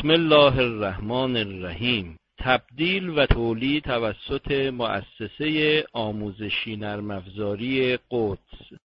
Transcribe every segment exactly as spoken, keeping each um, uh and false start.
بسم الله الرحمن الرحیم. تبدیل و تولید توسط مؤسسه آموزشی نرم افزاری قدس.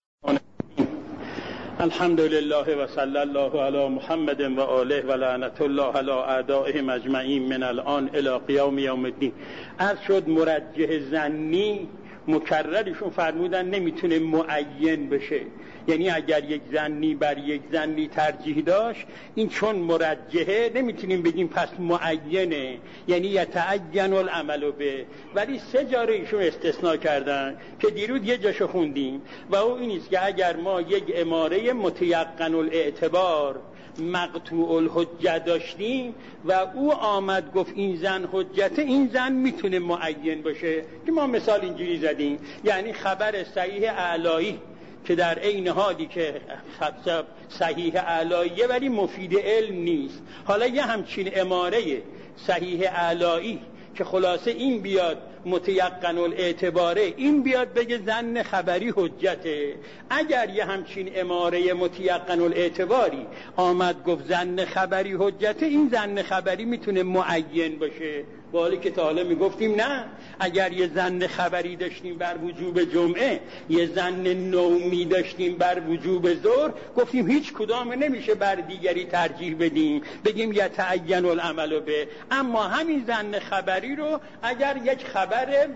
الحمد لله و صلی الله علی محمد و آله و لعنت الله علی اعدائهم اجمعین من الان الی قیام یوم الدین. عرض شد مرجح ظنی مکررشون فرمودن نمیتونه معین بشه، یعنی اگر یک ظنی بر یک ظنی ترجیح داشت، این چون مرجحه نمیتونیم بگیم پس معینه، یعنی یتعین العمل به. ولی سه جا رو ایشون استثناء کردن که دیروز یه جاشو خوندیم و او اینیست که اگر ما یک اماره متیقن الاعتبار مقطوع الحجه داشتیم و او آمد گفت این زن حجته، این زن میتونه معین باشه که ما مثال اینجوری زدیم، یعنی خبر صحیح اعلایی که در عین حالی که صحیح اعلاییه ولی مفید علم نیست. حالا یه همچین اماره صحیح اعلایی که خلاصه این بیاد متیقن الاعتباره، این بیاد بگه زن خبری حجته. اگر یه همچین اماره متیقن الاعتباری آمد گفت زن خبری حجته، این زن خبری میتونه معین باشه. با حالی که تا حالا میگفتیم نه، اگر یه زن خبری داشتیم بر وجوب جمعه، یه زن نومی داشتیم بر وجوب ظهر، گفتیم هیچ کدام نمیشه بر دیگری ترجیح بدیم بگیم یتعین العمل به. اما همین زن خبری رو اگر یک خبر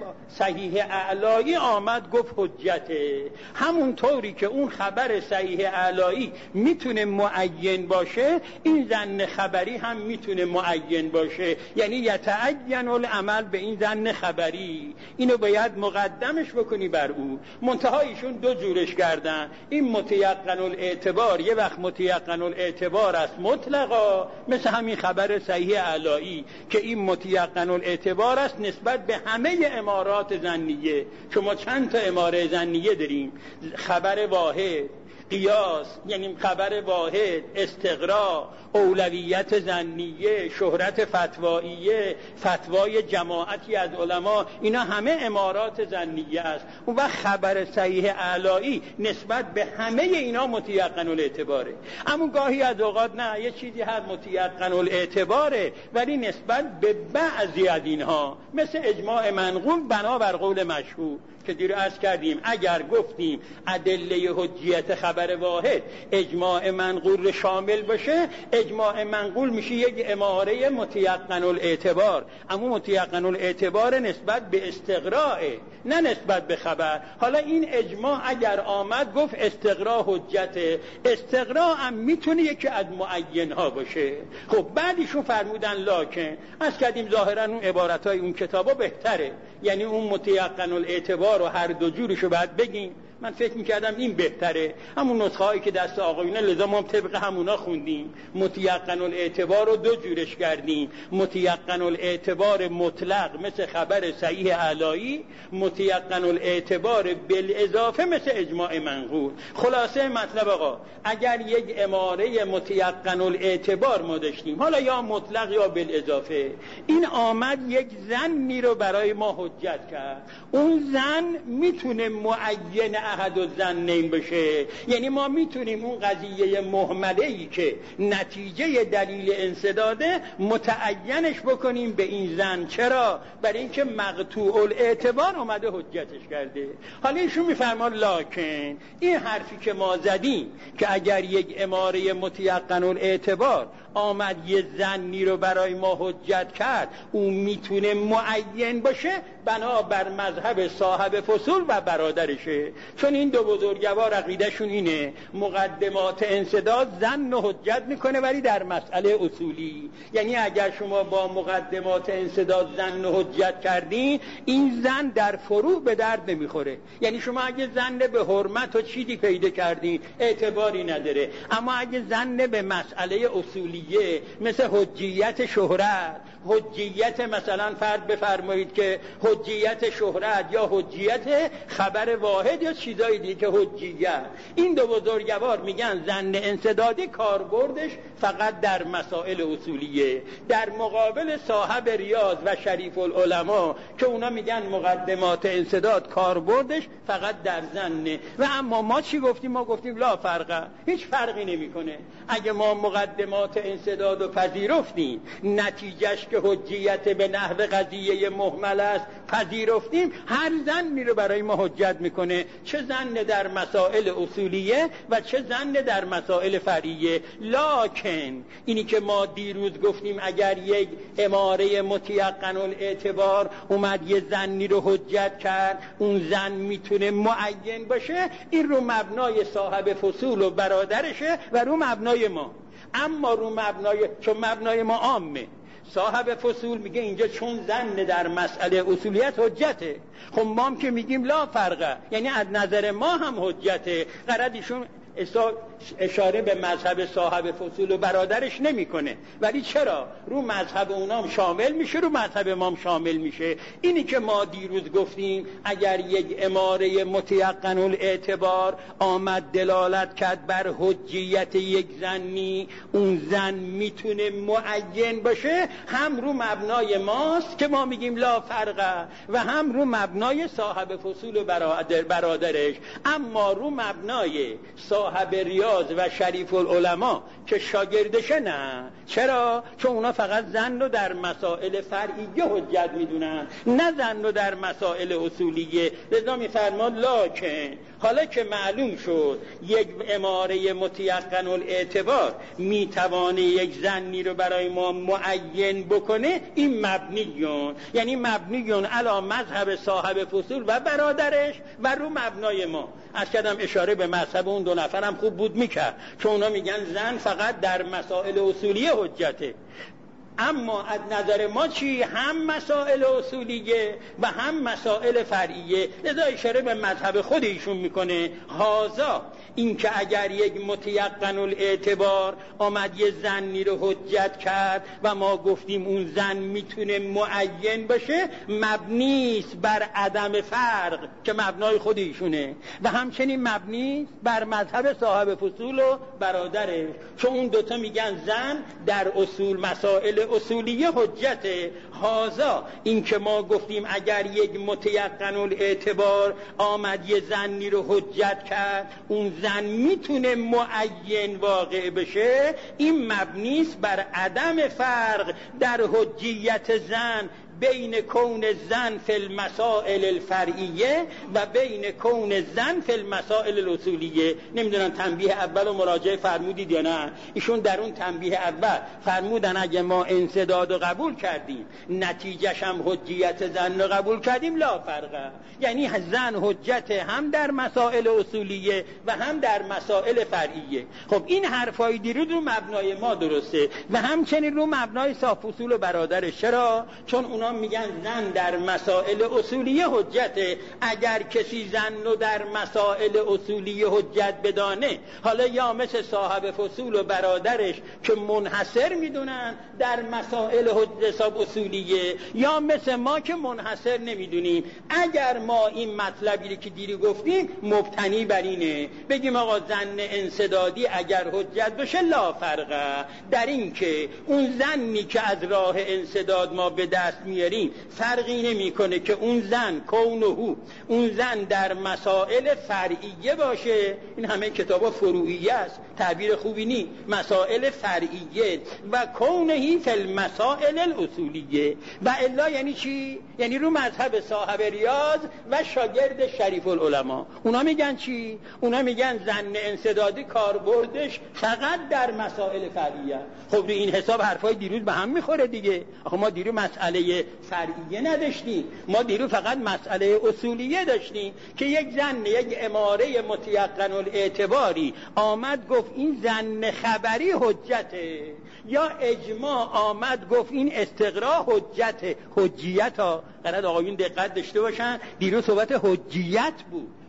صحیح اعلایی آمد گفت حجته، همون طوری که اون خبر صحیح اعلایی میتونه معین باشه، این زن خبری هم میتونه معین باشه، یعنی یتعین العمل به این زن خبری. اینو باید مقدمش بکنی بر او. منتهایشون دو جورش کردن. این متیقن الاعتبار یه وقت متیقن الاعتبار است مطلقا، مثل همین خبر صحیح اعلایی که این متیقن الاعتبار است نسبت به همه امارات ظنیه. شما چند تا اماره ظنیه داریم؟ خبر واحد، قیاس یعنی خبر واحد، استقرا، اولویت ظنیه، شهرت فتواییه، فتوای جماعتی از علما، اینا همه امارات ظنیه است. اون وقت خبر صحیح اعلایی نسبت به همه اینا متیقن الاعتباره. اما گاهی از اوقات نه، یه چیزی هست متیقن الاعتباره ولی نسبت به بعضی از اینها، مثل اجماع منقول بنابر قول مشهور که دیر عرض کردیم. اگر گفتیم ادله حجیت خبر واحد اجماع منقول شامل باشه، اجماع منقول میشه یک اماره متیقن الاعتبار، اما متیقن الاعتبار نسبت به استقراء نه نسبت به خبر. حالا این اجماع اگر آمد گفت استقراء حجته، استقراء هم میتونه یکی از معین ها باشه. خب بعدیشون فرمودن لکن، از کردیم ظاهرا اون عبارت های اون کتابا بهتره، یعنی اون متیقن الاعتبار رو هر دو جورشو باید بگیم. من فکر میکردم این بهتره، همون نسخه هایی که دست آقایونه، لذا ما طبق همونا خوندیم. متیقن الاعتبار رو دو جورش کردیم، متیقن الاعتبار مطلق مثل خبر صحیح اعلایی، متیقن الاعتبار بالاضافه مثل اجماع منقول. خلاصه مطلب آقا، اگر یک اماره متیقن الاعتبار ما داشتیم، حالا یا مطلق یا بالاضافه، این آمد یک زنی رو برای ما حجت کرد، اون زن میتونه معین احد الظنین بشه، یعنی ما میتونیم اون قضیه مهمله‌ای که نتیجه دلیل انسداده متعینش بکنیم به این زن. چرا؟ برای اینکه مقطوع الاعتبار اومده حجتش کرده. حالا ایشون میفرمان لکن این حرفی که ما زدیم که اگر یک اماره متیقن الاعتبار آمد یه زنی رو برای ما حجت کرد، اون میتونه معین باشه بنا بر مذهب صاحب فصول و برادرشه. چون این دو بزرگوار عقیدهشون اینه مقدمات انسداد زن و حجت میکنه ولی در مسئله اصولی، یعنی اگر شما با مقدمات انسداد زن و حجت کردین، این زن در فروع به درد نمیخوره. یعنی شما اگه زن به حرمت و چیزی پیدا کردین اعتباری نداره، اما اگه زن به مسئله اصولیه مثل حجیت شهرت، حجیت مثلا فرض بفرمایید که حجیت شهرت یا حجیت خبر واحد یا چیزای دیگه که حجیت. این دو بزرگوار میگن زن انسدادی کاربردش فقط در مسائل اصولیه، در مقابل صاحب ریاض و شریف العلماء که اونا میگن مقدمات انسداد کاربردش فقط در زنه. و اما ما چی گفتیم؟ ما گفتیم لا فرقه، هیچ فرقی نمیکنه. اگه ما مقدمات انسداد رو پذیرفتیم، نتیجهش که حجیت به نحو قضیه محمل است پذیرفتیم، هر زن میره برای ما حجت میکنه، چه زن در مسائل اصولیه و چه زن در مسائل فرعیه. لکن اینی که ما دیروز گفتیم اگر یک اماره متیقن الاعتبار اومد یه زنی رو حجت کرد، اون زن میتونه معین باشه، این رو مبنای صاحب فصول و برادرشه و رو مبنای ما. اما رو مبنای، چون مبنای ما عامه، صاحب فصول میگه اینجا چون زن در مسئله اصولیت حجته، خب ما هم که میگیم لا فرقه، یعنی از نظر ما هم حجته. قرارشون اشاره به مذهب صاحب فصول و برادرش نمیکنه، ولی چرا رو مذهب اونام شامل میشه، رو مذهب ما هم شامل میشه. اینی که ما دیروز گفتیم اگر یک اماره متیقن الاعتبار آمد دلالت کرد بر حجیت یک زنی، اون زن میتونه معین باشه، هم رو مبنای ماست که ما میگیم لا فرقه و هم رو مبنای صاحب فصول و برادر برادرش. اما رو مبنای صاحب ریاض و شریف العلماء که شاگردشه نه. چرا؟ چون اونا فقط زن رو در مسائل فرعیه حجت میدونن، نه زن رو در مسائل اصولیه. لذا میفرماد لکن حالا که معلوم شد یک اماره متیقن الاعتبار میتوانه یک زنی رو برای ما معین بکنه، این مبنیون، یعنی مبنیون علی مذهب صاحب فصول و برادرش و رو مبنای ما. از کدام اشاره به مذهب اون دو نفرم خوب بود میکرد، چون اونا میگن زن فقط در مسائل اصولیه حجته. اما از نظر ما چی؟ هم مسائل اصولیه و هم مسائل فرعیه. لذا اشاره به مذهب خود ایشون میکنه. هازا این که اگر یک متیقن الاعتبار آمد یه زنی رو حجت کرد و ما گفتیم اون زن میتونه معین باشه، مبنیست بر عدم فرق که مبنای خود ایشونه، و همچنین مبنی بر مذهب صاحب فصول و برادره، چون اون دوتا میگن زن در اصول مسائل اصولیه حجته. هازا این که ما گفتیم اگر یک متیقن الاعتبار آمد یه زنی رو حجت کرد، اون زن میتونه معین واقع بشه، این مبنیست بر عدم فرق در حجیت زن بین کون زن فی المسائل الفرعیه و بین کون زن فی المسائل الاصولیه. نمیدونم تنبیه اول و مراجعه فرمودید یا نه؟ ایشون در اون تنبیه اول فرمودن اگه ما انسداد رو قبول کردیم، نتیجهش هم حجیت زن رو قبول کردیم، لا فرقه، یعنی زن حجت هم در مسائل اصولیه و هم در مسائل فرعیه. خب این حرفای دیروز رو مبنای ما درسته و همچنین رو مبنای صاحب فصول و برادرش. چرا؟ چون اونا میگن زن در مسائل اصولیه حجته. اگر کسی زن رو در مسائل اصولیه حجت بدانه، حالا یا مثل صاحب فصول و برادرش که منحصر میدونن در مسائل حجت اصولیه، یا مثل ما که منحصر نمیدونیم، اگر ما این مطلبی که دیری گفتیم مبتنی بر اینه بگیم آقا زن انسدادی اگر حجت بشه لا فرقه، در این که اون زنی که از راه انسداد ما به دست میاریم فرقی نمیکنه که اون زن کونه اون زن در مسائل فرعیه باشه. این همه کتابا فروعیه است، تعبیر خوبی نی، مسائل فرعیه و کونهی فی المسائل الاصولیه. و الا یعنی چی؟ یعنی رو مذهب صاحب ریاض و شاگرد شریف العلماء. اونا میگن چی؟ اونا میگن زن انسدادی کاربردش فقط در مسائل فرعیه. خب رو این حساب حرفای دیروز به هم میخوره دیگه. آخه ما دیروز مسئله فرعیه نداشتیم، ما دیروز فقط مسئله اصولیه داشتیم که یک زن یک اماره متیقن الاعتباری آمد گفت این زن خبری حجته، یا اجماع آمد گفت این استقراء حجته. حجیت ها قرار آقایون دقت داشته باشن، دیروز صحبت حجیت بود،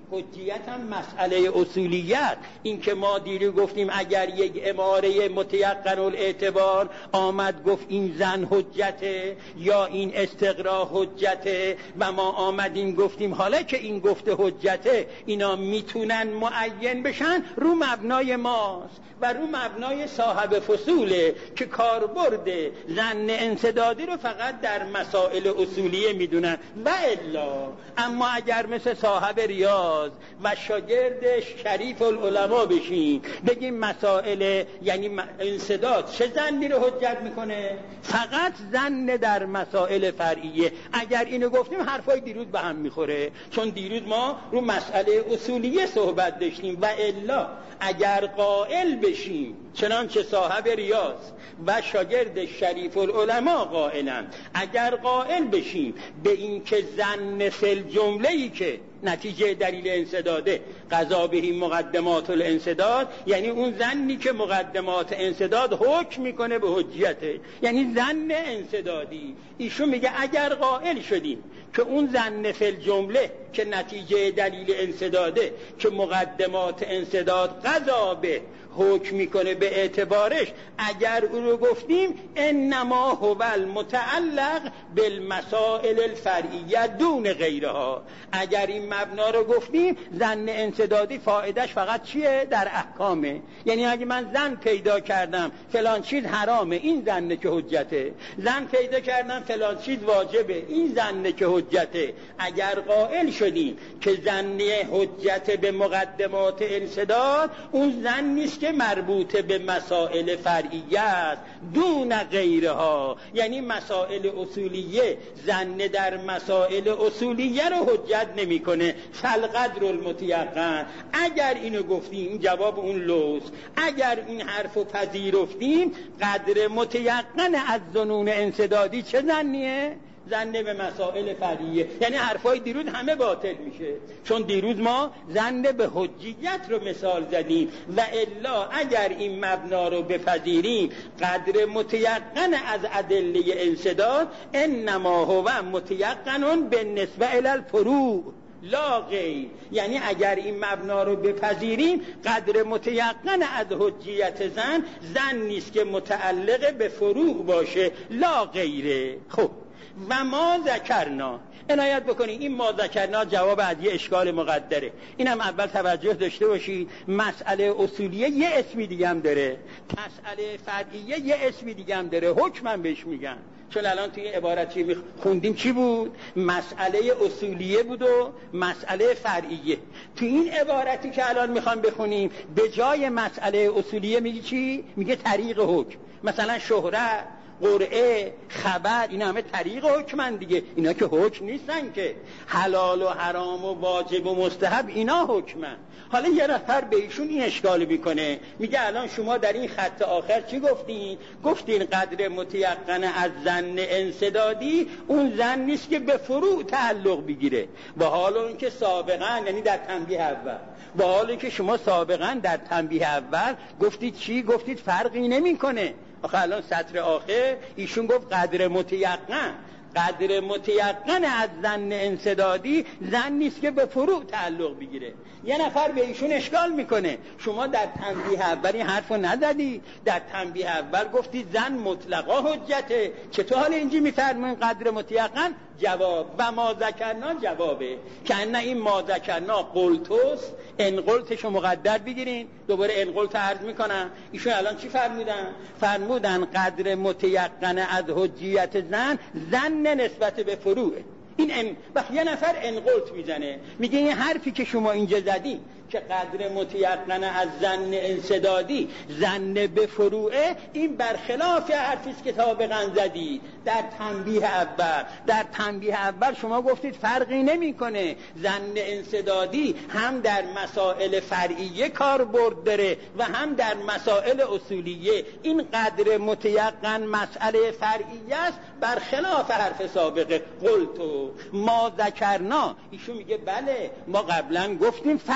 حجیت هم مسئله اصولیت. این که ما دیرو گفتیم اگر یک اماره متیقن الاعتبار آمد گفت این زن حجته یا این استقرا حجته و ما آمدیم گفتیم حالا که این گفته حجته اینا میتونن معین بشن، رو مبنای ماست و رو مبنای صاحب فصوله که کاربرد ظن انسدادی رو فقط در مسائل اصولیه میدونن و الا. اما اگر مثل صاحب ریاض و شاگردش شریف العلماء بشیم بگیم مسائل یعنی انسداد چه ظنی رو حجت میکنه؟ فقط ظن در مسائل فرعیه. اگر اینو گفتیم حرفای دیروز به هم میخوره، چون دیروز ما رو مسئله اصولیه صحبت داشتیم و الا اگر قائل بشیم چنانچه صاحب ریاض و شاگرد شریف العلماء قائلن، اگر قائل بشیم به این که ظن فی جمله‌ای که نتیجه دلیل انسداده قضا بهی مقدمات الانسداد، یعنی اون ظنی که مقدمات انسداد حکم میکنه به حجیته، یعنی ظن انسدادی. ایشون میگه اگر قائل شدیم که اون ظن فی جمله که نتیجه دلیل انسداده که مقدمات انسداد قضا به حکم میکنه به اعتبارش، اگر او رو گفتیم انما هو المتعلق بالمسائل الفرعیه دون غیرها، اگر این مبنا رو گفتیم ظن انسدادی فایدهش فقط چیه؟ در احکامه. یعنی اگه من ظن پیدا کردم فلان چیز حرامه، این ظنه که حجته. ظن پیدا کردم فلان چیز واجبه، این ظنه که حجته. اگر قائل شدیم که ظن حجت به مقدمات انسداد اون ظن نیست که مربوط به مسائل فرعیه است دون غیرها، یعنی مسائل اصولیه ظن در مسائل اصولیه رو حجت نمیکنه. فالقدر المتیقن، اگر اینو گفتیم جواب اون لوز، اگر این حرفو پذیرفتیم قدر متیقن از ظنون انسدادی چه ظنیه؟ ظن به مسائل فرعیه. یعنی حرفای دیروز همه باطل میشه، چون دیروز ما ظن به حجیت رو مثال زدیم و الا اگر این مبنا رو بپذیریم قدر متیقن از ادله انسداد انما هو متیقن بالنسبه الی الفروع لا غیر. یعنی اگر این مبنا رو بپذیریم قدر متیقن از حجیت زن زن نیست که متعلق به فروع باشه لا غیره. خب و ما ذکرنا، عنایت بکنید این ما ذکرنا جواب از یه اشکال مقدره. اینم اول توجه داشته باشید، مسئله اصولیه یه اسمی دیگه هم داره، مسئله فرعیه یه اسمی دیگه هم داره، حکمم بهش میگن. چون الان توی عبارتی خوندیم چی بود؟ مسئله اصولیه بود و مسئله فرعیه. توی این عبارتی که الان میخوام بخونیم به جای مسئله اصولیه میگه چی؟ میگه طریق حکم. مثلا شهرت، قرعه، خبر، اینا همه طریق حکمن دیگه، اینا که حکم نیستن که. حلال و حرام و واجب و مستحب اینا حکمن. حالا یه نفر به ایشون این اشکال میکنه، میگه الان شما در این خط آخر چی گفتین؟ گفتین قدر متیقن از ظن انسدادی اون ظن نیست که به فروع تعلق بگیره، با حال اینکه سابقا یعنی در تنبیه اول، با حالی که شما سابقا در تنبیه اول گفتید چی؟ گفتید فرقی نمیکنه. آخه الان سطر آخر ایشون گفت قدر متیقن، قدر متیقن از ظن انسدادی ظن نیست که به فروع تعلق بگیره. یه نفر به ایشون اشکال میکنه، شما در تنبیه اول این حرفو نزدی، در تنبیه اول گفتی ظن مطلقا حجته، چطور حالا اینجا میفرمایین قدر متیقن؟ جواب و ما ذکرنا جوابه که ان این ما ذکرنا قلتوست، ان قلتشو مقدر بگیرین. دوباره ان قلت عرض میکنم، ایشون الان چی فرمودن؟ فرمودن قدر متیقن از حجیت ظن ظن نسبت به فروعه. این ام وقت یه نفر ان قلت میزنه، میگه این حرفی که شما اینجا زدین که قدر متیقن از ظن انسدادی ظن به فروعه، این برخلاف حرفی است که سابقا زدید در تنبیه اول. در تنبیه اول شما گفتید فرقی نمیکنه، ظن انسدادی هم در مسائل فرعیه کاربرد داره و هم در مسائل اصولیه. این قدر متیقن مسئله فرعیه است برخلاف حرف سابقه. قلتو ما ذکرنا، ایشون میگه بله ما قبلا گفتیم فرقی نمیکنه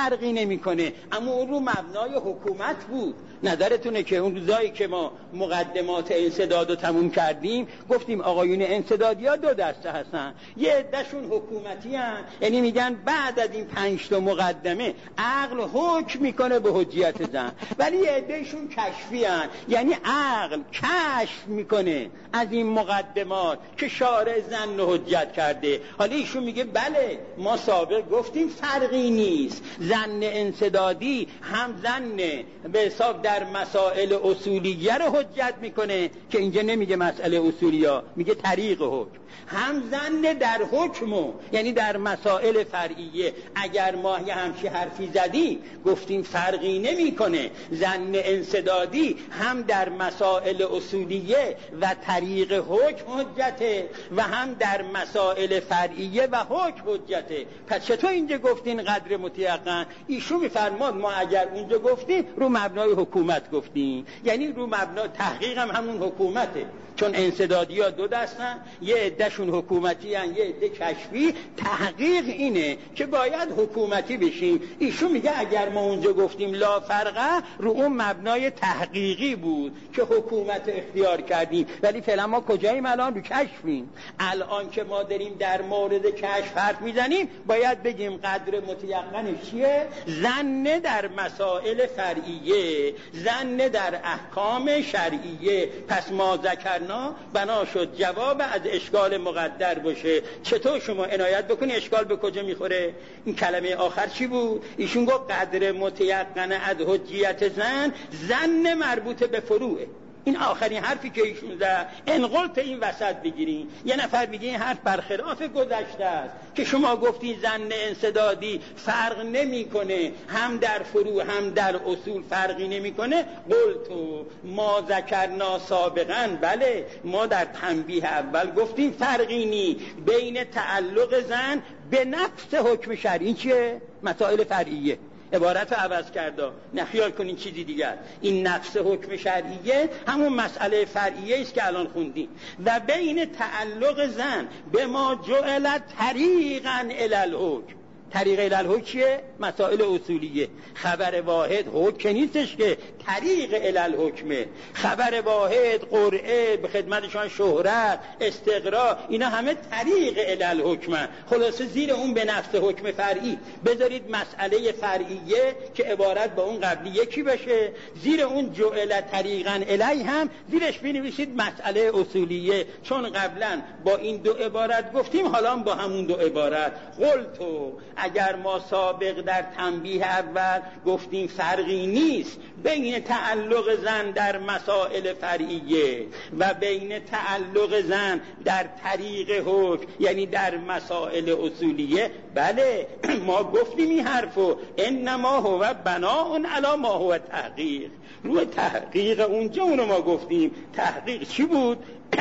نمیکنه، اما اون رو مبنای حکومت بود. نظرتونه که اون روزایی که ما مقدمات انسداد رو تموم کردیم گفتیم آقایون انسدادی ها دو دسته هستن، یه عدهشون حکومتی هن، یعنی میگن بعد از این پنج تا مقدمه عقل حکم میکنه به حجیت زن، ولی یه عدهشون کشفی هن، یعنی عقل کشف میکنه از این مقدمات که شارع زن رو حجت کرده. حالا ایشون میگه بله ما سابق گفتیم فرقی نیست، زن انسدادی هم زن به حساب در مسائل اصولیه رو حجت میکنه که اینجا نمیگه مسئله اصولیه، میگه طریق حکم، هم زن در حکمو یعنی در مسائل فرعیه. اگر ما یه همچی حرفی زدیم گفتیم فرقی نمیکنه، زن انسدادی هم در مسائل اصولیه و طریق حکم حجته و هم در مسائل فرعیه و حکم حجته. پس چطور اینجا گفتین قدر متیقن؟ ایشون میفرماد ما اگر اونجا گفتیم رو مبنای حکومت گفتیم، یعنی رو مبنای تحقیق هم همون حکومته، چون انسدادی ها دو دستن، یه عدهشون حکومتی هن یه عده کشفی. تحقیق اینه که باید حکومتی بشیم. ایشون میگه اگر ما اونجا گفتیم لا فرقه رو اون مبنای تحقیقی بود که حکومت اختیار کردیم، ولی فعلا ما کجاییم؟ الان رو کشفیم. الان که ما داریم در مورد کشف حرف میزنیم باید بگیم قدر متیقنش چیه؟ زن در مسائل فرعیه، زن در احکام شرعیه. پس ما ذکرنا بنا شد جواب از اشکال مقدر باشه. چطور شما عنایت بکنی اشکال به کجا میخوره؟ این کلمه آخر چی بود؟ ایشون گفت قدر متیقن از حجیت زن، زن مربوط به فروعه. این آخرین حرفی که ایشون زد انقلت این وسط بگیرین. یه نفر میگه این حرف برخلاف گذشته است که شما گفتین زن انسدادی فرق نمیکنه، هم در فروع هم در اصول فرقی نمیکنه. قلتو ما ذکرنا سابقا، بله ما در تنبیه اول گفتیم فرقی نی بین تعلق زن به نفس حکم شرعی. این چیه؟ مسائل فرعیه. عبارت رو عوض کرده، نخیال کنین چیزی دیگر. این نفس حکم شرعیه همون مسئله فرعیه است که الان خوندیم. و بین تعلق زن به ما جعلت طریقا الی الحکم. طریق الی الحکم چیه؟ مسائل اصولیه. خبر واحد حکم نیستش که طریق الی الحکمه. خبر واحد، قرعه، به خدمتشان شهرت، استقرا، اینا همه طریق الی الحکمه. خلاصه زیر اون به نفس حکم فرعی بذارید مسئله فرعیه که عبارت با اون قبلی یکی بشه، زیر اون جعل طریقا الی هم زیرش بنویسید مسئله اصولیه، چون قبلا با این دو عبارت گفتیم حالا با همون دو عبارت. قلتو اگر ما سابق در تنبیه اول گفتیم فرقی نیست بین تعلق زن در مسائل فرعیه و بین تعلق زن در طریق حکم یعنی در مسائل اصولیه، بله ما گفتیم این حرفو انما هو بناء علی ما هو تحقیق. روی تحقیق اونجا اونو ما گفتیم. تحقیق چی بود؟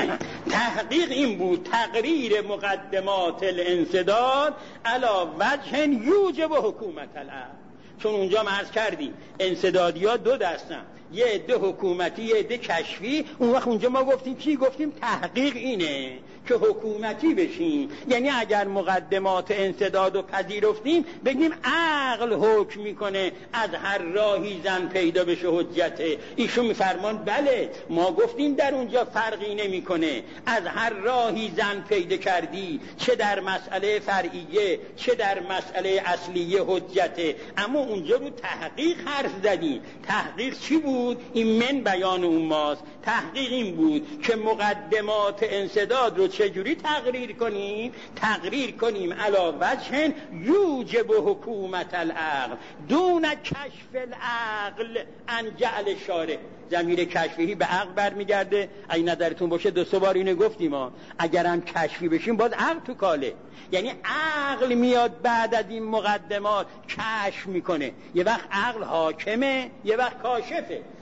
تحقیق این بود تقریر مقدمات الانسداد علی وجه یوجب حکومت العقل. چون اونجا ما عرض کردیم انسدادی ها دو دستن، یه عده حکومتی یه عده کشفی. اون وقت اونجا ما گفتیم چی؟ گفتیم تحقیق اینه که حکومتی بشیم، یعنی اگر مقدمات انسداد رو پذیرفتیم بگیم عقل حکم میکنه از هر راهی زن پیدا بشه حجته. ایشون میفرمان بله ما گفتیم در اونجا فرقی نمیکنه، از هر راهی زن پیدا کردی، چه در مسئله فرعیه چه در مسئله اصلیه حجته. اما اونجا رو تحقیق حرف زدیم. تحقیق چی بود؟ این من بیان اون ماست. تحقیق این بود که مقدمات انسداد رو چجوری تقریر کنیم؟ تقریر کنیم علا وجه یوجب حکومت العقل دون کشف العقل عن جعل شارع. ضمیر کشفی به عقل برمیگرده. اگه نظرتون باشه دو سه بار اینو گفتیم ها، اگرم کشفی بشیم باز عقل تو کاله. یعنی عقل میاد بعد از این مقدمات کشف میکنه. یه وقت عقل حاکمه یه وقت کاشفه.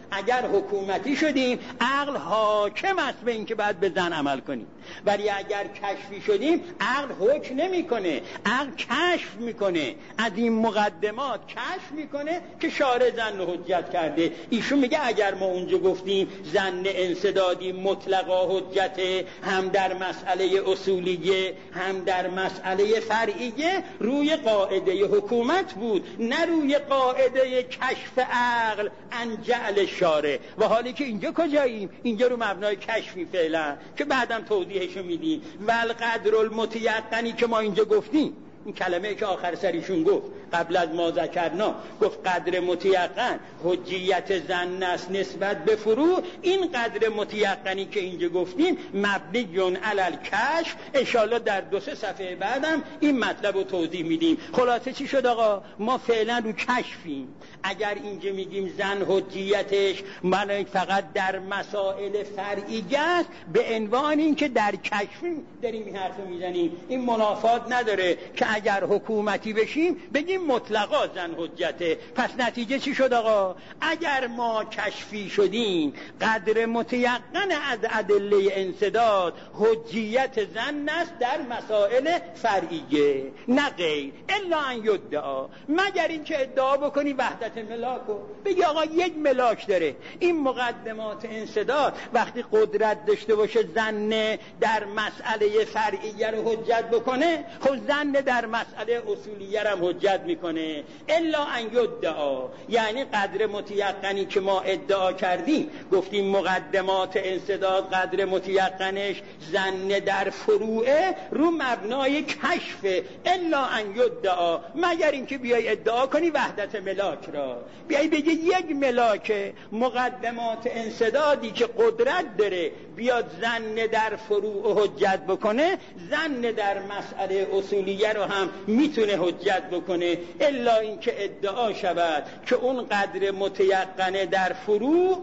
اگر حکومتی شدیم عقل حاکم است به این که باید به زن عمل کنیم، ولی اگر کشفی شدیم عقل حکم نمیکنه، عقل کشف میکنه، از این مقدمات کشف میکنه که شارع زن رو حجت کرده. ایشون میگه اگر ما اونجا گفتیم زن انسدادی مطلقا حجته، هم در مسئله اصولیه هم در مسئله فرعیه، روی قاعده حکومت بود نه روی قاعده کشف عقل ان جعل شارع. و حالی که اینجا کجاییم؟ اینجا رو مبنای کشفی فعلا که بعدم توضیحشو میدیم. والقدر المتیقنی که ما اینجا گفتیم، این کلمه که آخر سریشون گفت قبل از ما ذکرنا، گفت قدر متیقن حجیت زن است نسبت به فروع. این قدر متیقنی که اینجا گفتیم مبنیون علی الکشف. انشاءالله در دو سه صفحه بعدم این مطلب رو توضیح میدیم. خلاصه چی شد آقا؟ ما فعلا رو کشفیم. اگر اینجا میگیم زن حجیتش من فقط در مسائل فرعیه است، به عنوان این که در کشفیم داریم این حرف رو میزنیم. این منافات نداره که اگر حکومتی بشیم بگیم مطلقا زن حجته. پس نتیجه چی شد آقا؟ اگر ما کشفی شدیم قدر متیقن از ادله انسداد حجیت زن است در مسائل فرعیه، نه غیر. الا ان یدعا، مگر این که ادعا بکنی وحدت ملاکو، بگی آقا یک ملاک داره. این مقدمات انسداد وقتی قدرت داشته باشه زن در مسئله فرعیه رو حجت بکنه، خب زن در مسئله اصولیه هم حجت میکنه. الا ان یدعا، یعنی قدر متیقنی که ما ادعا کردیم، گفتیم مقدمات انسداد قدر متیقنش زن در فروعه رو مبنای کشف. الا ان یدعا، مگر اینکه بیای ادعا کنی وحدت ملاک را، بیای بگی یک ملاک مقدمات انسدادی که قدرت داره بیاد زن در فروع حجت بکنه، زن در مسئله اصولیه رو هم میتونه حجت بکنه. الا اینکه ادعا شود که اون قدر متیقنه در فروع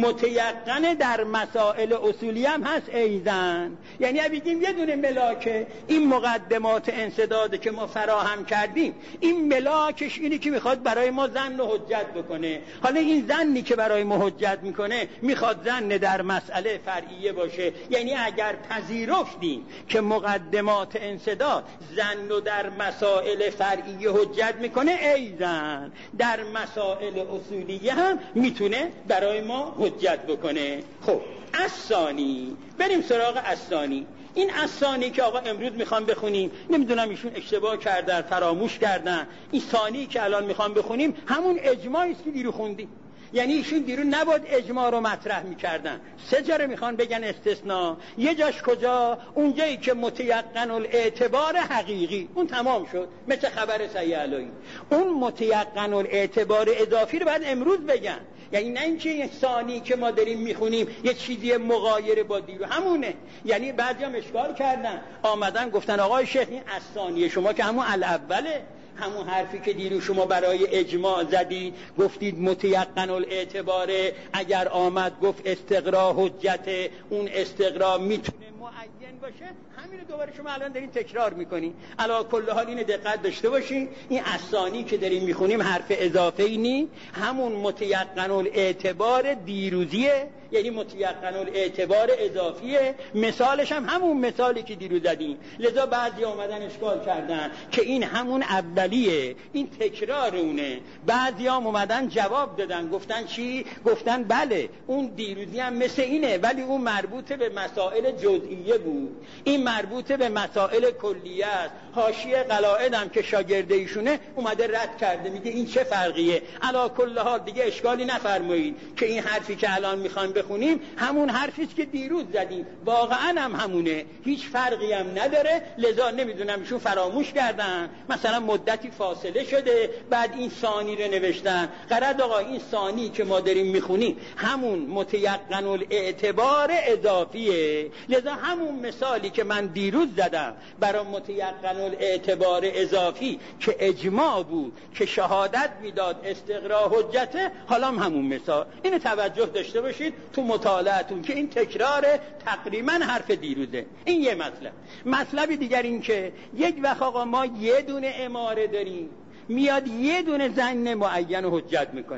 متیقنه در مسائل اصولی هم هست ایزن. یعنی بگیم یه دونه ملاک این مقدمات انسداد که ما فراهم کردیم، این ملاکش اینی که میخواد برای ما زن رو حجت بکنه. حالا این زنی که برای ما حجت میکنه میخواد زن در مسئله فرعیه باشه. یعنی اگر پذیرفتیم که مقدمات انسداد زن رو در مسائل فرعیه حجت میکنه، ایزن در مسائل اصولیه هم میتونه برای ما حجت بکنه. خب الثانی، بریم سراغ الثانی. این الثانی که آقا امروز میخوام بخونیم، نمیدونم ایشون اشتباه کردن فراموش کردن، این ثانی که الان میخوام بخونیم همون اجماعی است که دیرو خوندیم. یعنی ایشون دیرو نباید اجماع رو مطرح میکردن. سه جا رو میخوان بگن استثناء. یه جاش کجا؟ اونجایی که متیقن الاعتبار حقیقی، اون تمام شد، مثل خبر صحیح علایی. اون متیقن الاعتبار اضافی رو باید امروز بگن. یعنی نه اینکه یه ثانی که ما داریم میخونیم یه چیزی مغایر با دیرو، همونه. یعنی بعضی هم اشکال کردن، آمدن گفتن آقای شیخ این الثانی شما که همون الاوله، همون حرفی که دیرو شما برای اجماع زدید، گفتید متیقن الاعتباره، اگر آمد گفت استقرا حجت، اون استقرا میتونه معین باشه، همین رو دوباره شما الان دارین تکرار میکنین. علی کل حال اینو دقت داشته باشین، این الثانی که داریم میخونیم حرف اضافه ای نی، همون متیقن الاعتبار دیروزیه، یعنی متیقن الاعتبار اضافیه. مثالش هم همون مثالی که دیروز زدیم. لذا بعضی آمدن اشکال کردن که این همون اولیه، این تکرار اونه. بعضی هم اومدن جواب دادن، گفتن چی؟ گفتن بله اون دیروزی هم مثل اینه، ولی اون مربوط به مسائل جزئیه بود، این مربوط به مسائل کلیه است. حاشیه قلائد هم که شاگرد ایشونه اومده رد کرده، میگه این چه فرقیه. علی کل حال دیگه اشکالی نفرمایید که این حرفی که الان میخوام بخونیم همون حرفی است که دیروز زدیم، واقعا هم همونه، هیچ فرقی هم نداره. لذا نمیدونم ایشون فراموش کردن، مثلا مدتی فاصله شده بعد این ثانی رو نوشتن. غرض آقا این ثانی که ما داریم میخونیم همون متیقن الاعتبار اضافیه. لذا همون مثالی که من دیروز زدم برای متیقن الاعتبار اضافی که اجماع بود که شهادت میداد استقرا حجته، حالا هم همون مثال. اینو توجه داشته باشید تو مطالعتون که این تکرار تقریبا حرف دیروزه. این یه مطلب. مطلب دیگر این که یک وقت آقا ما یه دونه اماره داریم، میاد یه دونه زن معین حجت میکنه،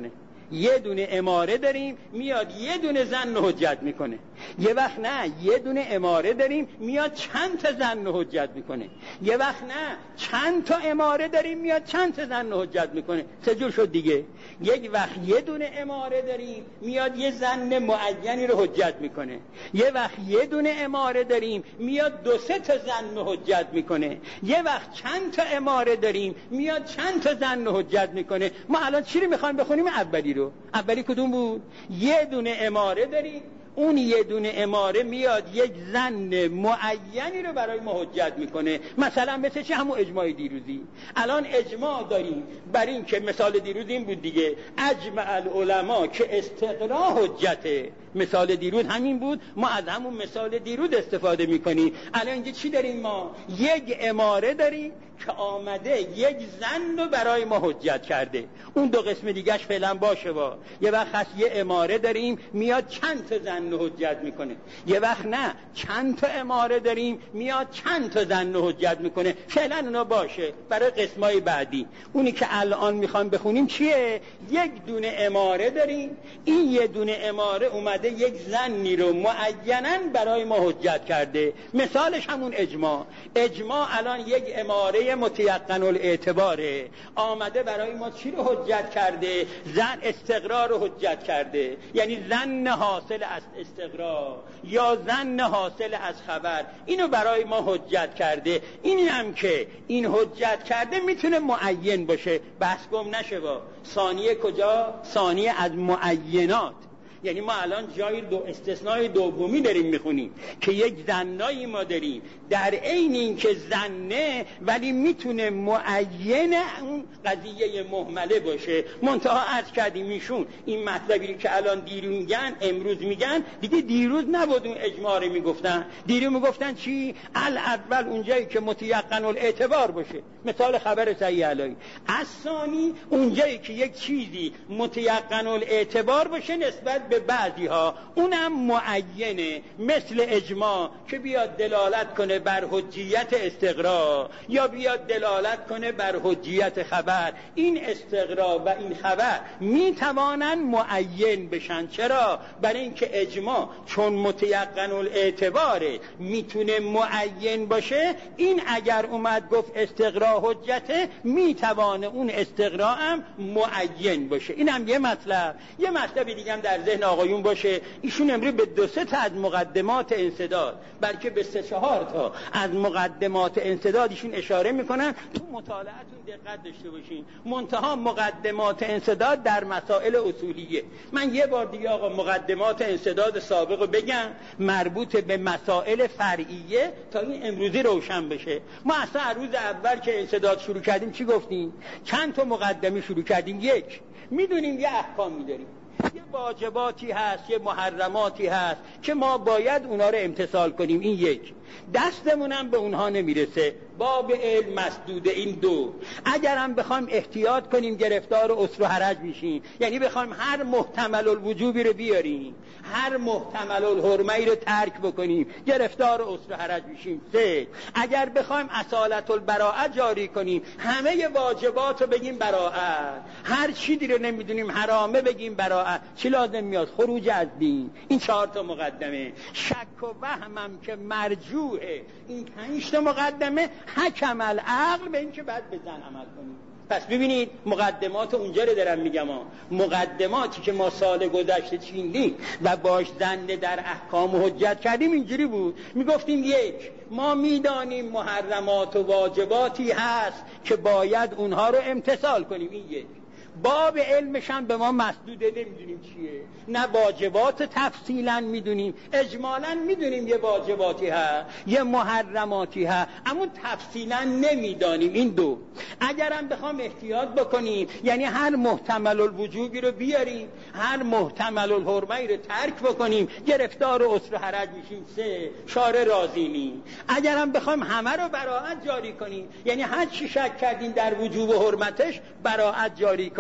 یه دونه اماره داریم میاد یه دونه زن حجت میکنه. یه وقت نه یه دونه اماره داریم میاد چند تا زن حجت میکنه. یه وقت نه چند تا اماره داریم میاد چند تا زن حجت میکنه. سه جور شد دیگه. یک وقت یه دونه اماره داریم میاد یه زن معینی رو حجت میکنه. یه وقت یه دونه اماره داریم میاد دو سه تا زن حجت میکنه. یه وقت چند تا اماره داریم میاد چند تا زن حجت میکنه. ما الان چی رو میخوایم بخونیم؟ اولی رو. اولی کدوم بود؟ یه دونه اماره داریم، اون یه دونه اماره میاد یک زن معینی رو برای ما حجت میکنه. مثلا مثل چه؟ همون اجماع دیروزی. الان اجماع داریم بر این که مثال دیروز این بود دیگه، اجمع العلماء که استقرا حجته. مثال دیروز همین بود، ما از همون مثال دیروز استفاده میکنیم. الان اینجا چی داریم؟ ما یک اماره داریم که آمده یک زن رو برای ما حجت کرده. اون دو قسم دیگهش فعلا باشه با. یه وقت هست یه اماره داریم میاد چند تا زن رو حجت میکنه. یه وقت نه چند تا اماره داریم میاد چند تا زن رو حجت میکنه. فعلا اونا باشه برای قسمای بعدی. اونی که الان میخوام بخونیم چیه؟ یک دونه اماره داریم، این یه دونه اماره اومده یک زنی رو معیناً برای ما حجت کرده. مثالش همون اجماع. اجماع الان یک اماره متیقن الاعتباره، آمده برای ما چی رو حجت کرده؟ زن استقرار رو حجت کرده. یعنی زن حاصل از استقرار یا زن حاصل از خبر، اینو برای ما حجت کرده. اینی هم که این حجت کرده میتونه معین باشه، بحث گم نشه. با ثانیه کجا؟ ثانیه از معینات. یعنی ما الان جای دو استثنای دومی داریم میخونیم که یک زنایی ما داریم در عین این که زنه ولی میتونه معین اون قضیه مهمله باشه. منتها عرض کردیم ایشون این مطلبی که الان دیروز میگن امروز میگن دیگه دیروز نبود اون اجماع رو میگفتن. دیروز میگفتن چی؟ الاول اونجایی که متیقن الاعتبار باشه، مثال خبر صحیح علایی. از ثانی اونجایی که یک چیزی متیقن الاعتبار باشه نسبت به بعضی ها، اونم معینه، مثل اجماع که بیاد دلالت کنه بر حجیت استقرا یا بیاد دلالت کنه بر حجیت خبر. این استقرا و این خبر میتوانن معین بشن. چرا؟ برای اینکه اجماع چون متیقن الاعتباره میتونه معین باشه. این اگر اومد گفت استقرا حجته میتوانه اون استقرا هم معین باشه. اینم یه مطلب. یه مطلب دیگه هم در ذهن آقایون باشه، ایشون امروز به دو سه تا از مقدمات انسداد، بلکه به سه چهار تا از مقدمات انسداد ایشون اشاره میکنن. تو مطالعه‌تون دقت داشته باشین. منتها مقدمات انسداد در مسائل اصولیه. من یه بار دیگه آقا مقدمات انسداد سابق رو بگم مربوط به مسائل فرعیه تا این امروزی روشن بشه. ما اصلا روز اول که انسداد شروع کردیم چی گفتیم؟ چند تا مقدمه شروع کردیم. یک، میدونیم یه احکامی داریم، یه واجباتی هست، یه محرماتی هست که ما باید اونا رو امتثال کنیم. این یک. دستمونم به اونها نمیرسه، باب علم مسدوده. این دو. اگرم بخوایم احتیاط کنیم گرفتار اسر و حرج میشیم، یعنی بخوایم هر محتمل الوجوبی رو بیاریم، هر محتمل الحرمه‌ای رو ترک بکنیم، گرفتار اسر و حرج میشیم. سه، اگر بخوایم اصالت البراءت جاری کنیم، همه واجبات رو بگیم براءت، هر چیزی رو نمیدونیم حرامه بگیم براءت، چی لازم میاد؟ خروج از دین. این چهار تا مقدمه. شک و وهمم که مرجوعه. این پنج تا مقدمه حکم العقل به این که بعد بزن عمل کنیم. پس ببینید مقدمات اونجا رو دارم میگم ها. مقدماتی که ما سال گذشته چیندیم و باش زنده در احکام و حجت کردیم اینجوری بود. میگفتیم یک، ما میدانیم محرمات و واجباتی هست که باید اونها رو امتثال کنیم. این یک. باب علمش هم به ما مسدوده، نمیدونیم چیه. نه واجبات تفصیلا میدونیم، اجمالا میدونیم یه واجباتی هست، یه محرماتی هست، اما تفصیلا نمیدانیم. این دو. اگرم بخوام احتیاط بکنیم، یعنی هر محتمل الوجوبی رو بیاریم، هر محتمل الحرمه‌ای رو ترک بکنیم، گرفتار اسر و حرج میشیم. سه، شارع راضی نیم. اگرم بخوام همه رو براءت جاری کنیم، یعنی هر چی شک کردیم در وجوب و حرمتش براءت جاری کنیم،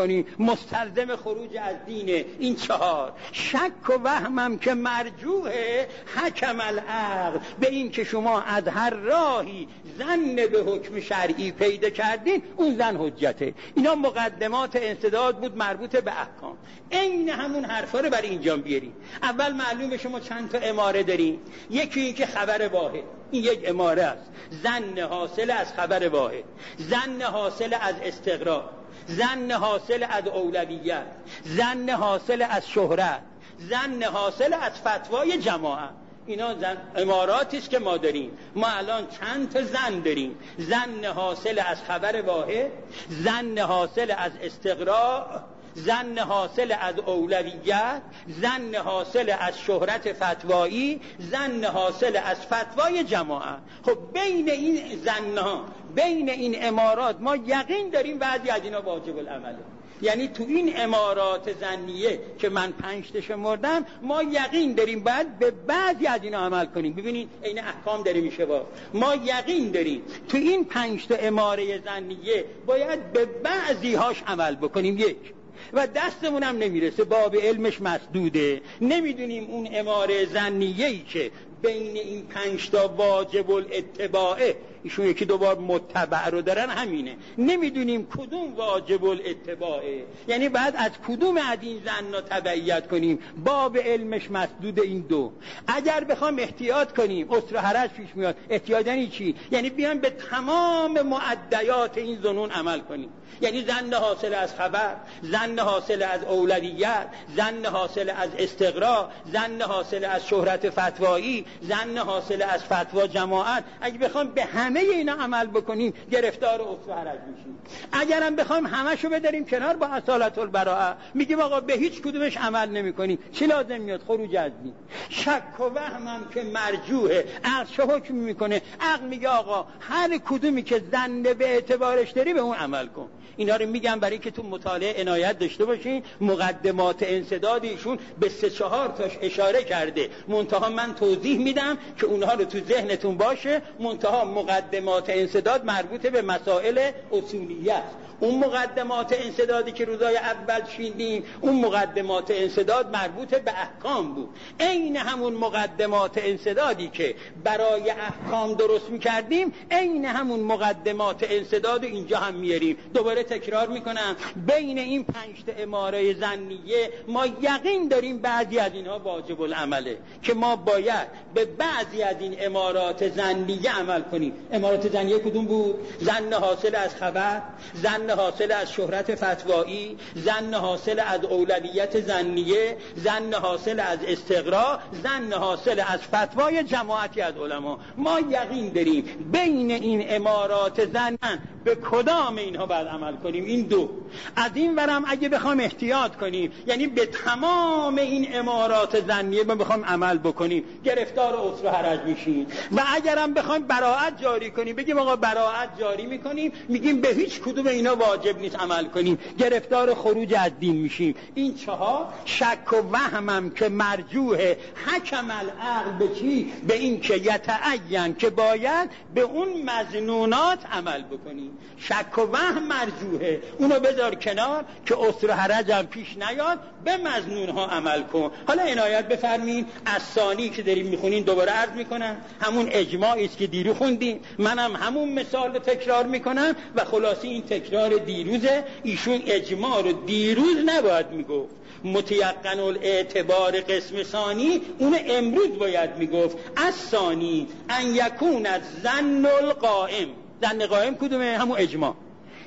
میکنیم مستلزم خروج از دینه. این چهار شک و وهمم که مرجوحه حکم العقل، به این که شما از هر راهی ظن به حکم شرعی پیدا کردین اون ظن حجته. اینا مقدمات انسداد بود مربوط به احکام. این همون حرفا رو برای اینجا بیاریم. اول معلومه شما چند تا اماره دارین. یکی این که خبر واحد، این یک اماره است، ظن حاصل از خبر واحد، ظن حاصل از استقرار، ظن حاصل از اولویت، ظن حاصل از شهرت، ظن حاصل از فتوای جماعت. اینا اماراتی است که ما داریم. ما الان چند تا ظن داریم: ظن حاصل از خبر واحد، ظن حاصل از استقرار، ظن حاصل از اولویت، ظن حاصل از شهرت فتوایی، ظن حاصل از فتوای جماعت. خب بین این ظنها، بین این امارات ما یقین داریم بعضی از اینا واجب العمله. یعنی تو این امارات ظنیه که من پنج تا شمردم ما یقین داریم باید به بعضی از اینا عمل کنیم. ببینید این احکام داره میشه با ما یقین داریم تو این پنج تا اماره ظنیه باید به بعضی هاش عمل بکنیم. یک و دستمون هم نمیرسه، باب علمش مسدوده، نمیدونیم اون اماره ظنیه‌ای که بین این پنج تا واجب الاتباعه، ایشون یکی دو بار متبع رو دارن، همینه، نمیدونیم کدوم واجب الاتباعه، یعنی بعد از کدوم از این ظنا تبعیت کنیم. باب علمش مسدود این دو. اگر بخوام احتیاط کنیم عسر و حرج پیش میاد. احتیاط یعنی چی؟ یعنی بیان به تمام معدیات این ظنون عمل کنیم. یعنی ظن حاصل از خبر، ظن حاصل از اولویت، ظن حاصل از استقرا، ظن حاصل از شهرت فتوایی، ظن حاصل از فتوا جماعت. اگه بخوام به همه اینا عمل بکنیم گرفتار عسر و حرج میشیم. اگرم بخوام همشو بداریم کنار با اصالت البراءه، میگیم آقا به هیچ کدومش عمل نمیکنیم، چی لازم میاد؟ خروج از دین. شک و وهمم که مرجوحه. عقل چه حکم میکنه؟ عقل میگه آقا هر کدومی که ظن به اعتبارش داری به اون عمل کن. اینا رو میگم برای که تو مطالعه عنایت داشته باشین. مقدمات انسداد ایشون به سه چهار تاش اشاره کرده، منتها من توضیح میدم که اونها رو تو ذهنتون باشه. منتها مقدمات انسداد مربوط به مسائل اصولیه است. اون مقدمات انسدادی که روزای اول شیندیم، اون مقدمات انسداد مربوط به احکام بود. عین همون مقدمات انسدادی که برای احکام درست میکردیم، عین همون مقدمات انسداد اینجا هم میاریم. دوباره تکرار میکنم، بین این پنج تا اماره ظنیه ما یقین داریم بعضی از اینها واجب العمله که ما باید به بعضی از این امارات ظنیه عمل کنیم. امارات ظنیه کدوم بود؟ ظن حاصل از خبر، ظن حاصل از شهرت فتوایی، ظن حاصل از اولویت ظنیه، ظن حاصل از استقرا، ظن حاصل از فتوای جماعتی از علما. ما یقین داریم بین این امارات ظن به کدام اینها باید عمل کنیم. این دو. از این ورم اگه بخوام احتیاط کنیم، یعنی به تمام این امارات ظنیه بخوام عمل بکنیم، گرفتار عسر و حرج میشیم. و اگرم بخوام براءت جاری کنیم، بگیم آقا براءت جاری میکنیم، میگیم به هیچ کدوم اینا واجب نیست عمل کنیم، گرفتار خروج از دین میشیم. این چهار شک و وهمم که مرجوحه حکم العقل به چی؟ به این که یتعین که باید به اون مظنونات عمل بکنیم. شک و وهم مرجوحه، اونو بذار کنار که عسر و حرج هم پیش نیاد، به مظنونها عمل کن. حالا عنایت بفرمین از ثانی که داریم میخونین دوباره عرض میکنم، همون اجماعی است که دیرو خوندیم، منم همون مثال رو تکرار میکنم و خلاصی این تکرار دیروزه. ایشون اجماع رو دیروز نباید میگفت، متیقن الاعتبار قسم ثانی اون امروز باید میگفت. از ثانی ان یکون از ظن القائم. ظن قائم کدومه؟ همون اجماع.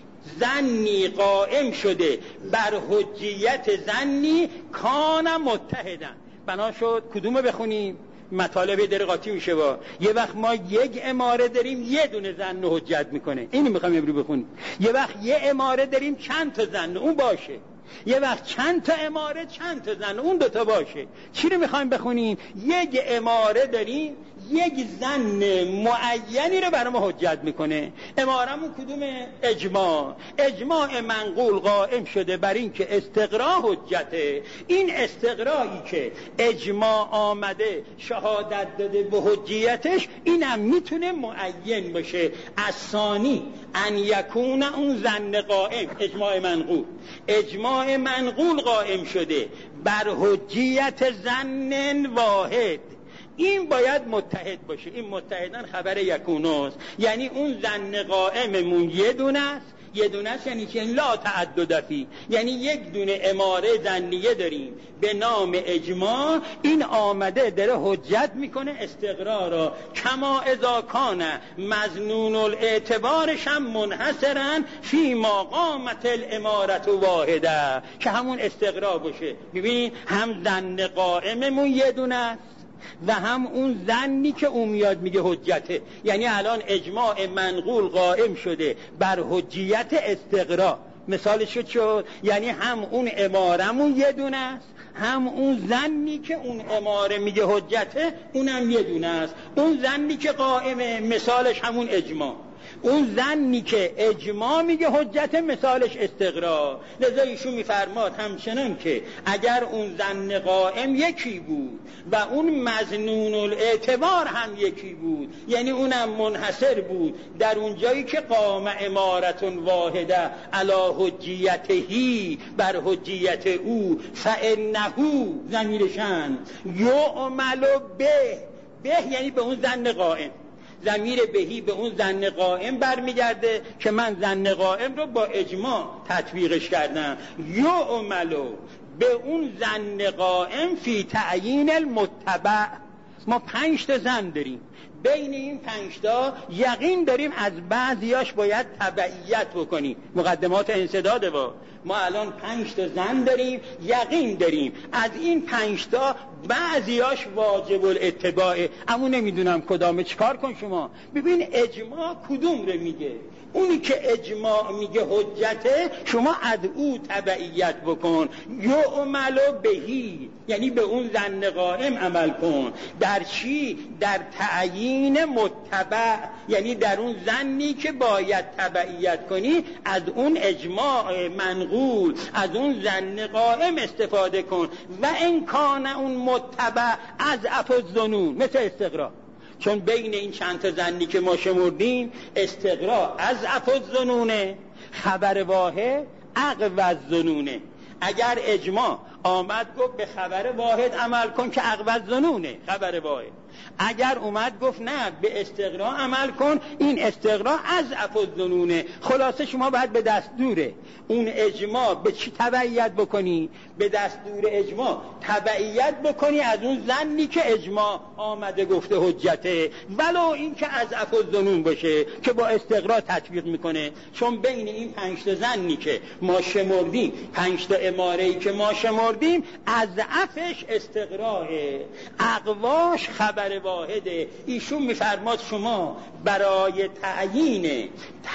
ظنی قائم شده بر حجیت ظنی کان متحدن. بنا شد کدومو بخونیم؟ مطالب در قاطی میشه. با یه وقت ما یک اماره داریم یه دونه ظن حجت میکنه، اینو میخوام امروز بخونیم. یه وقت یه اماره داریم چند تا ظن اون باشه، یه وقت چند تا اماره چند تا ظن اون دوتا باشه. چی رو میخوایم بخونیم؟ یک اماره داریم یک زن معینی رو برای ما حجت میکنه. امارمون کدومه؟ اجماع. اجماع منقول قائم شده بر این که استقرا حجته. این استقرایی که اجماع آمده شهادت داده به حجیتش، اینم میتونه معین باشه. الثانی ان یکون اون زن قائم، اجماع منقول، اجماع منقول قائم شده بر حجیت زن واحد، این باید متحد باشه. این متحدن خبر یکونوست، یعنی اون زن قائممون یه دونه است. یه دونه است یعنی که لا تعدد فی، یعنی یک دونه اماره زنیه داریم به نام اجماع. این آمده داره حجت میکنه استقرار را، کما اذا کان مظنون الاعتبارش هم منحصرا فی ما قامت الامارت واحده، که همون استقرار باشه. ببین هم زن قائممون یه دونه است و هم اون زنی که اون میاد میگه حجته. یعنی الان اجماع منقول قائم شده بر حجیت استقرا. مثالش شد شد یعنی هم اون امارمون یه دونه است، هم اون زنی که اون اماره میگه حجته اونم یه دونه است. اون زنی که قائمه مثالش همون اجماع، اون زنی که اجماع میگه حجت مثالش استقرا. لذا ایشون میفرماد همچنان که اگر اون زن قائم یکی بود و اون مظنون الاعتبار هم یکی بود، یعنی اونم منحصر بود در اون جایی که قام امارتون واحده علی حجیتهی، بر حجیت او، فانه ضمیرشن یعمل به، به یعنی به اون زن قائم، ضمیر بهی به اون زن قائم برمیگرده که من زن قائم رو با اجماع تطبیقش کردم. یعملو به اون زن قائم فی تعیین المتبع. ما پنج تا زن داریم، بین این پنج تا یقین داریم از بعضیاش باید تبعیت بکنیم. مقدمات انسداده با ما الان پنج تا زن داریم، یقین داریم از این پنج تا بعضیاش واجب الاتباعه، اما نمیدونم کدامه. چیکار کن شما؟ ببین اجماع کدوم رو میگه. اونی که اجماع میگه حجته شما از او تبعیت بکن. یعمل بهی یعنی به اون زن قائم عمل کن. در چی؟ در تعیین متبع، یعنی در اون زنی که باید تبعیت کنی از اون اجماع منقول، از اون زن قائم استفاده کن. و ان کان اون متبع از الظنون مثل استقرا، چون بین این چند تا زنی که ما شمردیم استقرا از الظنونه، خبر واحد اقوى الظنونه. اگر اجماع آمد گفت به خبر واحد عمل کن که اقوى الظنونه خبر واحد، اگر اومد گفت نه به استقرا عمل کن، این استقرا از الظنونه. خلاصه شما باید به دستور اون اجماع به چی تبعیت بکنی؟ به دستور اجماع تبعیت بکنی از اون زنی که اجماع آمده گفته حجته، ولو این که از الظنون باشه که با استقرا تطبیق میکنه. چون بین این پنج تا زنی که ما شمردیم، پنج تا اماره‌ای که ما شمردیم، از افش استقراه، اقواش خبر واحده. ایشون میفرماد شما برای تعیین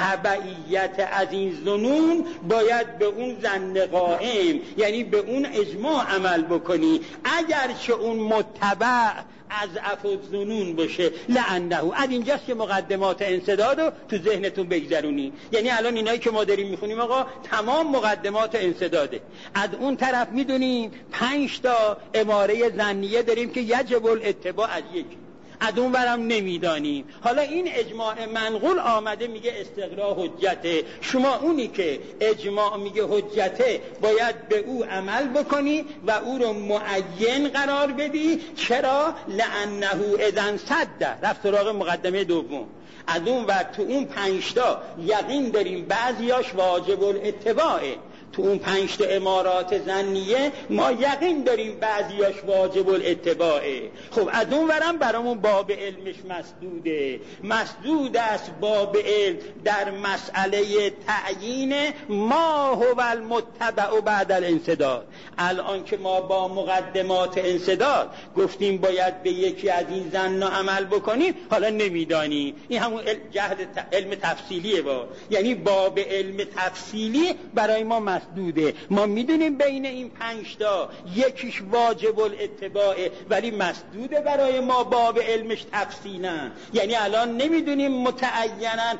تبعیت از این ظنون باید به اون زن قائم یعنی به اون اجماع عمل بکنی، اگرچه اون متبع از الظنون باشه. لعنه از اینجاست که مقدمات انسداد رو تو ذهنتون بگذرونی. یعنی الان اینایی که ما داریم میخونیم آقا تمام مقدمات انسداده. از اون طرف میدونیم پنج تا اماره زنیه داریم که یجب الاتباع از یک، از اون برم نمیدانیم. حالا این اجماع منقول آمده میگه استقرا حجته، شما اونی که اجماع میگه حجته باید به او عمل بکنی و او رو معین قرار بدی. چرا؟ لانه اذن صد، رفت سراغ مقدمه دوم. از اون و تو اون پنجتا یقین داریم بعضیاش واجب الاتباعه، تو اون پنج تا امارات زنیه ما یقین داریم بعضیاش واجب الاتباعه. خب از اون ورم برامون باب علمش مسدوده. مسدود است باب علم در مسئله تعیین ما هو المتبع بعد الانسداد. الان که ما با مقدمات انسداد گفتیم باید به یکی از این زن‌ها عمل بکنیم، حالا نمیدانیم. این همون جهل علم تفصیلیه با، یعنی باب علم تفصیلی برای ما مسدود. مسدوده. ما میدونیم بین این پنج تا یکیش واجب الاتباعه ولی مسدوده برای ما باب علمش تفصیلا، یعنی الان نمیدونیم متعیناً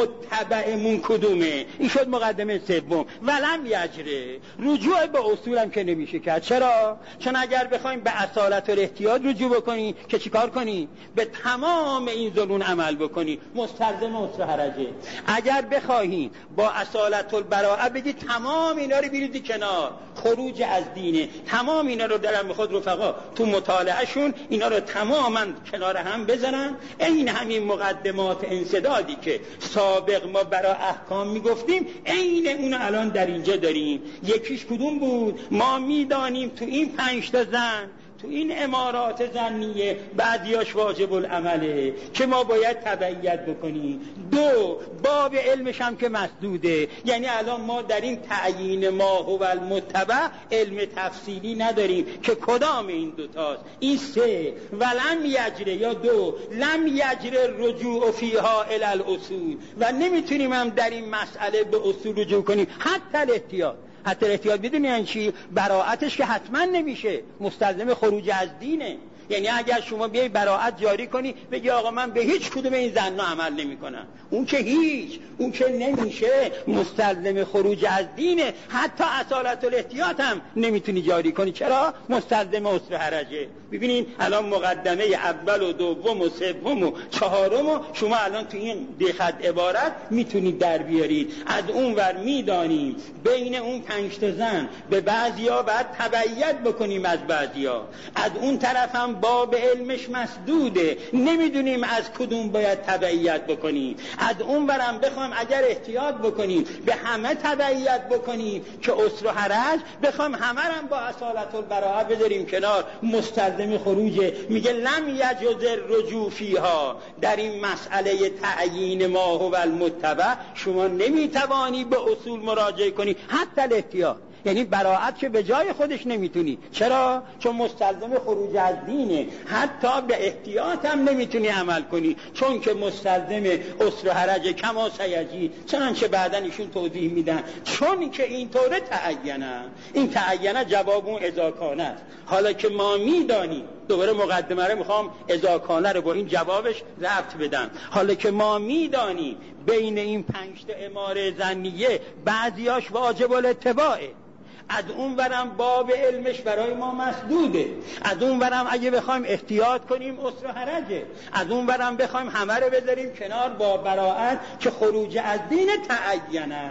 متبعمون کدومه. این شد مقدمه سوم. ولم یجره، رجوع به اصولم که نمیشه کرد. چرا؟ چون اگر بخوایم به اصالت و احتیاط رجوع بکنی که چیکار کنی؟ به تمام این ظنون عمل بکنی، مستلزم اصل حرجه. اگر بخواهی با اصالت البراءه بگی تمام اینا رو بیریدی کنار، خروج از دینه، تمام اینا رو دارن به خود رفقا تو مطالعهشون اینا رو تماما کنار هم بزنن. این همین مقدمات انسدادی که سابق ما برای احکام میگفتیم این اون الان در اینجا داریم. یکیش کدوم بود؟ ما میدانیم تو این پنج تا زن، تو این امارات زنیه بعضیاش واجب العمله که ما باید تبعیت بکنیم. دو، باب علمش هم که مسدوده، یعنی الان ما در این تعیین ما هو المتبع علم تفصیلی نداریم که کدام این دوتاست. این سه، ولم یجره یا دو لم یجره رجوع فیها الی الاصول، و نمیتونیم هم در این مسئله به اصول رجوع کنیم حتی الاحتیاط. حتی احتیاط بدونی یعنی چی؟ براءتش که حتما نمیشه، مستلزم خروج از دینه. یعنی اگر شما بیای براءت جاری کنی بگی آقا من به هیچ کدوم این زنا عمل نمی کنم، اون که هیچ، اون که نمیشه، مستلزم خروج از دینه. حتی اصالت الاحتیاط هم نمیتونی جاری کنی. چرا؟ مستلزم اصل حرجه. ببینین الان مقدمه اول و دوم و سوم و چهارم و شما الان تو این بخط عبارت میتونید در بیارید. از اون ور میدانیم بین اون پنج تا زن به بعضیا باید تبعیت بکنیم از بعضیا، از اون طرف هم باب علمش مسدوده، نمیدونیم از کدوم باید تبعیت بکنیم. از اون ورم بخوام اگر احتیاط بکنیم به همه تبعیت بکنیم که اسر و حرج، بخوام همه هم با اصالت البراءه بذاریم کنار، مستلزم خروجه. میگه لم یجوز رجوع فیها، در این مسئله تعیین ما هو المتبع شما نمیتوانی به اصول مراجعه کنی حتی الاحتیاط. یعنی براءت که به جای خودش نمیتونی. چرا؟ چون مستلزم خروج از دینه. حتی به احتیاط هم نمیتونی عمل کنی چون که مستلزم اسر و حرج کما سیجی، چنانچه بعداً ایشون توضیح میدن. چون که اینطوره تعینه، این تعینه جواب اون اذاکانه است. حالا که ما میدانیم، دوباره مقدمه رو میخوام اذاکانه رو با این جوابش ربط بدم. حالا که ما میدانیم بین این پنج تا اماره زنیه بعضیاش واجب الاتباعه، از اون ورم باب علمش برای ما مسدوده، از اون ورم اگه بخوایم احتیاط کنیم اسر و حرجه، از اون ورم بخوایم همه رو بذاریم کنار با براءت که خروج از دین تعینه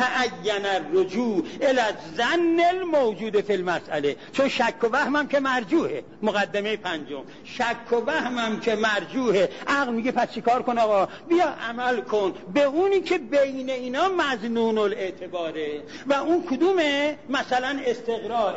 تعینه رجوع الی الظن الموجود فی المسئله. چون شک و وهم هم که مرجوحه، مقدمه پنجم شک و وهم هم که مرجوحه. عقل میگه پس چیکار کن آقا؟ بیا عمل کن به اونی که بین اینا مظنون الاعتباره. و اون کدومه؟ مثلا استقراء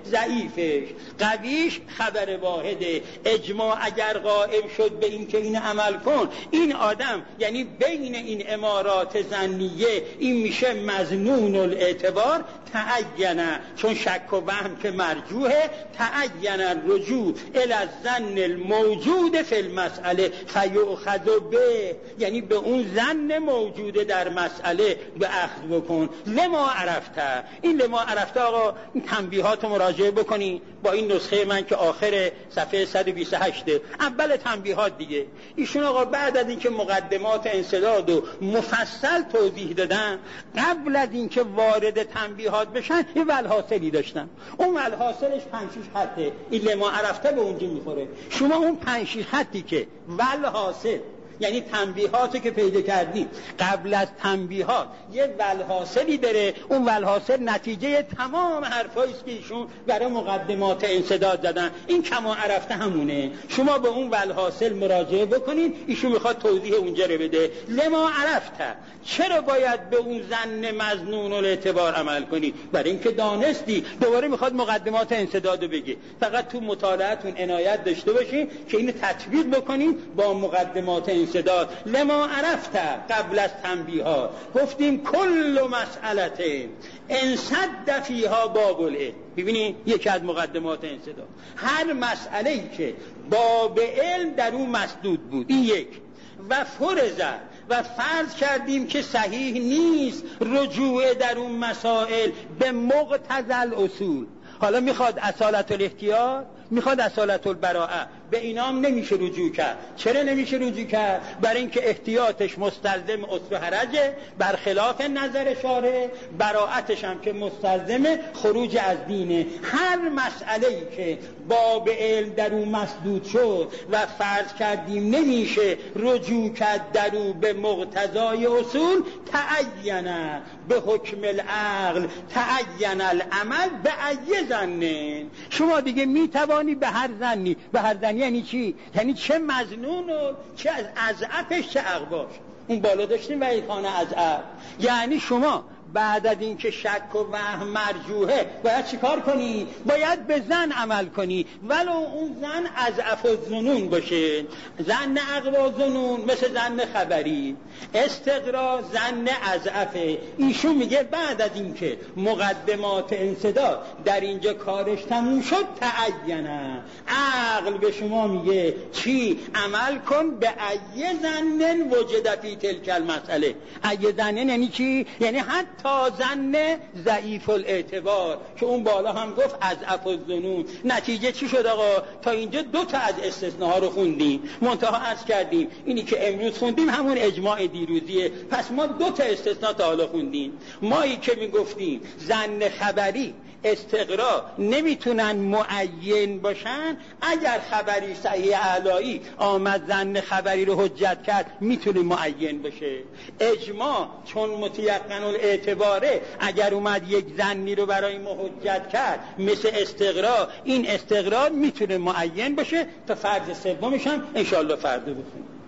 ضعیفش، قویش خبر واحده. اجماع اگر قائم شد به این که این عمل کن، این آدم یعنی بین این امارات ظنیه این میشه مظنون الاعتبار تعینه. چون شک و وهم که مرجوحه، تعینه رجوع الی الظن الموجود فی المسئله فیؤخذ به، یعنی به اون ظن موجوده در مسئله به اخذ بکن. لما عرفته، این لما عرفته آقا این تنبیهات مراجعه بکنی با این نسخه من که آخر صفحه صد و بیست و هشت اول تنبیهات دیگه. ایشون آقا بعد از اینکه مقدمات انسداد و مفصل توضیح دادن، قبل از اینکه وارد تنبیهات بشن یه ولحاصلی داشتن. اون ولحاصلش پنج شش خطه، این لما عرفته به اونجا میخوره. شما اون پنج شش خطی که ولحاصل یعنی تنبیهاتی که پیدا کردی قبل از تنبیهات یه ولحاصلی داره، اون ولحاصل نتیجه تمام حرفایی است که ایشون برای مقدمات انسداد زدن. این کما عرفته همونه. شما به اون ولحاصل مراجعه بکنید، ایشون میخواد توضیح اونجا رو بده. لما عرفته، چرا باید به اون ظن مظنون الاعتبار عمل کنی؟ برای اینکه دانستی. دوباره میخواد مقدمات انسداد رو بگه. فقط تو مطالعهتون عنایت داشته باشین که اینو تطبیق بکنید با مقدمات انسداد. لما عرفته قبل از تنبیهات گفتیم کل مسئله انسد فیها باب العلم. ببینید یکی از مقدمات انسداد، هر مسئله‌ای که باب علم در اون مسدود بود، این یک. و فرض و فرض کردیم که صحیح نیست رجوع در اون مسائل به مقتضی الاصول. حالا میخواد اصالت الاحتیاط، میخواد اصالت البراءه، به اینام نمیشه رجوع کرد. چرا نمیشه رجوع کرد؟ برای اینکه احتیاطش مستلزم اصل و حرجه برخلاف نظر شارع، براءتش هم که مستلزم خروج از دینه. هر مسئله‌ای که باب علم در اون مسدود شد و فرض کردیم نمیشه رجوع کرد در اون به مقتضای اصول، تعینه به حکم العقل تعین العمل به ای ظن. شما دیگه میتوانی به هر ظنی، به هر ظنی یعنی چی؟ یعنی چه مظنون و چه از اضعفش چه اقواش. اون بالا داشتیم و ایقانه اضعف، یعنی شما بعد از این که شک و وهم مرجوحه باید چی کار کنی؟ باید به ظن عمل کنی، ولو اون ظن اضعف الظنون باشه. ظن اقوا ظنون مثل ظن خبری، استقرا ظن اضعفه. ایشون میگه بعد از این که مقدمات انسداد در اینجا کارش تموم شد، تعینه عقل به شما میگه چی؟ عمل کن به ای ظن وجد فی تلک المسئله. ای ظن یعنی چی؟ یعنی حتی تا ظن ضعیف الاعتبار که اون بالا هم گفت اضعف الظنون. نتیجه چی شد آقا؟ تا اینجا دو تا از استثناها رو خوندیم، منتها عرض کردیم اینی که امروز خوندیم همون اجماع دیروزیه. پس ما دو تا استثناء تا حالا خوندیم. مایی که میگفتیم ظن خبری استقرا نمیتونن معین باشن، اگر خبری صحیح علایی آمد ظن خبری رو حجت کرد میتونه معین باشه. اجماع چون متیقن الاعتباره، اگر اومد یک ظنی رو برای ما حجت کرد مثل استقرا، این استقرا میتونه معین باشه. تا فرض سومش هم انشاءالله فردا بخونیم.